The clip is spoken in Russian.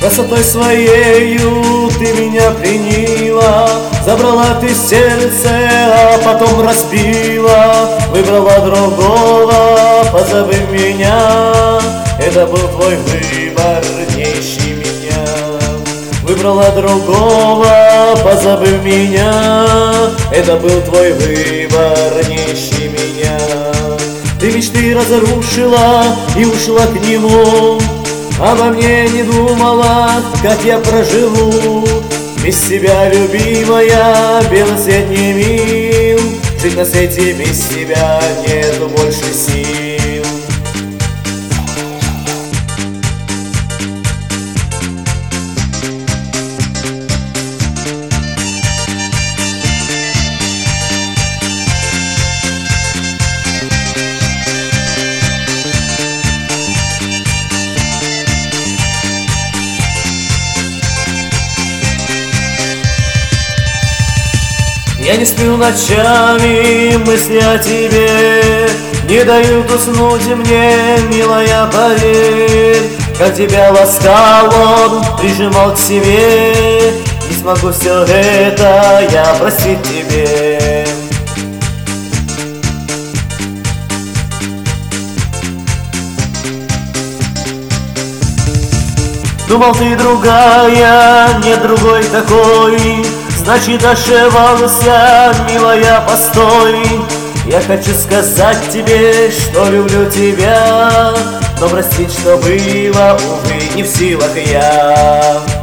Красотой своею ты меня пленила, забрала ты сердце, а потом разбила. Выбрала другого, позабыв меня, это был твой выбор, не ищи меня. Выбрала другого, позабыв меня, это был твой выбор, не ищи меня. Ты мечты разрушила и ушла к нему, обо мне не думала, как я проживу. Без тебя, любимая, белый свет не мил, жить на свете без тебя нету больше сил. Я не сплю ночами, мысли о тебе не дают уснуть мне, милая, поверь. Как тебя ласкал он, прижимал к себе, не смогу все это я простить тебе. Думал, ты другая, нет другой такой, значит, ошибался, милая, постой. Я хочу сказать тебе, что люблю тебя, но простить, что было, увы, не в силах я.